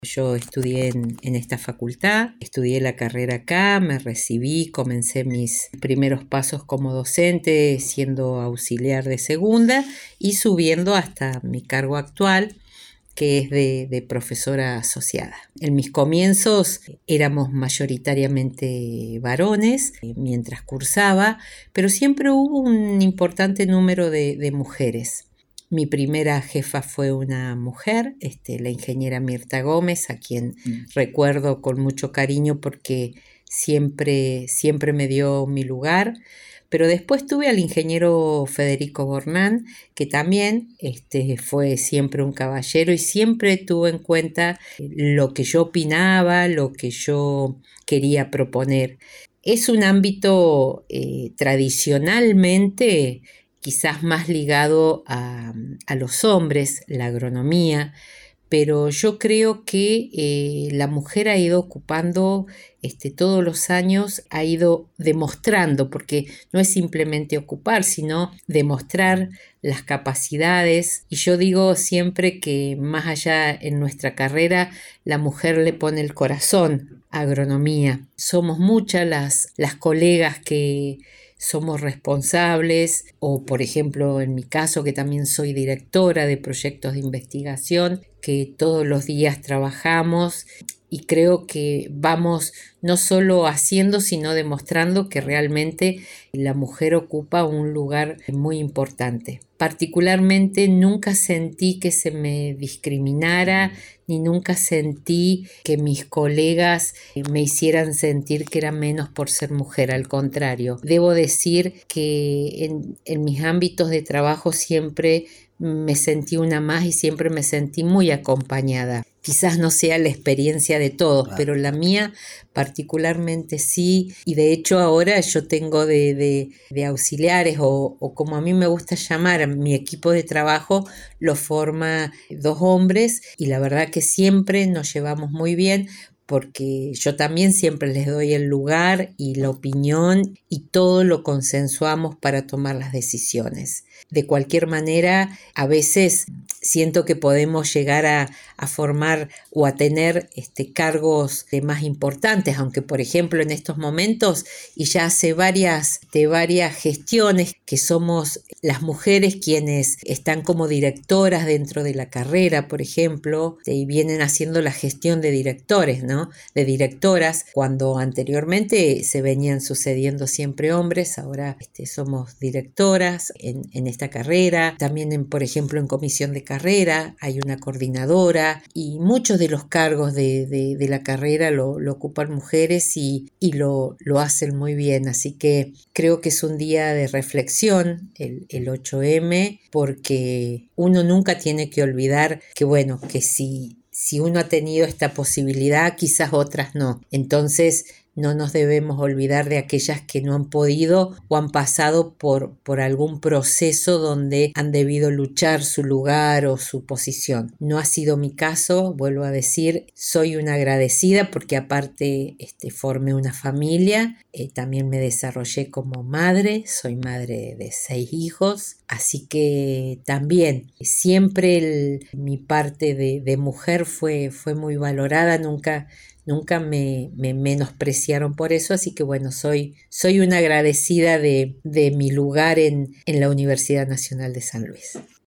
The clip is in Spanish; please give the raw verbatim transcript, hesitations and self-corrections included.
Yo estudié en, en esta facultad, estudié la carrera acá, me recibí, comencé mis primeros pasos como docente siendo auxiliar de segunda y subiendo hasta mi cargo actual, que es de, de profesora asociada. En mis comienzos éramos mayoritariamente varones eh, mientras cursaba, pero siempre hubo un importante número de, de mujeres. Mi primera jefa fue una mujer, este, la ingeniera Mirta Gómez, a quien mm. recuerdo con mucho cariño porque siempre, siempre me dio mi lugar. Pero después tuve al ingeniero Federico Bornán, que también este, fue siempre un caballero y siempre tuvo en cuenta lo que yo opinaba, lo que yo quería proponer. Es un ámbito eh, tradicionalmente quizás más ligado a, a los hombres, la agronomía, pero yo creo que eh, la mujer ha ido ocupando este, todos los años, ha ido demostrando, porque no es simplemente ocupar, sino demostrar las capacidades. Y yo digo siempre que más allá en nuestra carrera, la mujer le pone el corazón a agronomía. Somos muchas las, las colegas que somos responsables, o por ejemplo en mi caso que también soy directora de proyectos de investigación, que todos los días trabajamos y creo que vamos no solo haciendo sino demostrando que realmente la mujer ocupa un lugar muy importante. Particularmente nunca sentí que se me discriminara ni nunca sentí que mis colegas me hicieran sentir que era menos por ser mujer, al contrario. Debo decir que en, en mis ámbitos de trabajo siempre me sentí una más y siempre me sentí muy acompañada. Quizás no sea la experiencia de todos, claro, pero la mía particularmente sí, y de hecho ahora yo tengo de, de, de auxiliares o, o como a mí me gusta llamar, mi equipo de trabajo lo forma dos hombres y la verdad que siempre nos llevamos muy bien porque yo también siempre les doy el lugar y la opinión y todo lo consensuamos para tomar las decisiones. De cualquier manera, a veces siento que podemos llegar a, a formar o a tener este, cargos de más importantes, aunque por ejemplo en estos momentos y ya hace varias, de varias gestiones que somos las mujeres quienes están como directoras dentro de la carrera, por ejemplo, y vienen haciendo la gestión de directores, ¿no? De directoras, cuando anteriormente se venían sucediendo siempre hombres, ahora este, somos directoras en, en esta carrera, también en, por ejemplo en comisión de carrera hay una coordinadora y muchos de los cargos de, de, de la carrera lo, lo ocupan mujeres y, y lo, lo hacen muy bien, así que creo que es un día de reflexión el, el ocho eme, porque uno nunca tiene que olvidar que bueno, que si Si uno ha tenido esta posibilidad, quizás otras no. Entonces, no nos debemos olvidar de aquellas que no han podido o han pasado por, por algún proceso donde han debido luchar su lugar o su posición. No ha sido mi caso, vuelvo a decir, soy una agradecida porque aparte este, formé una familia, eh, también me desarrollé como madre, soy madre de seis hijos, así que también siempre el, mi parte de, de mujer fue, fue muy valorada, nunca... Nunca me, me menospreciaron por eso, así que bueno, soy, soy una agradecida de, de mi lugar en, en la Universidad Nacional de San Luis.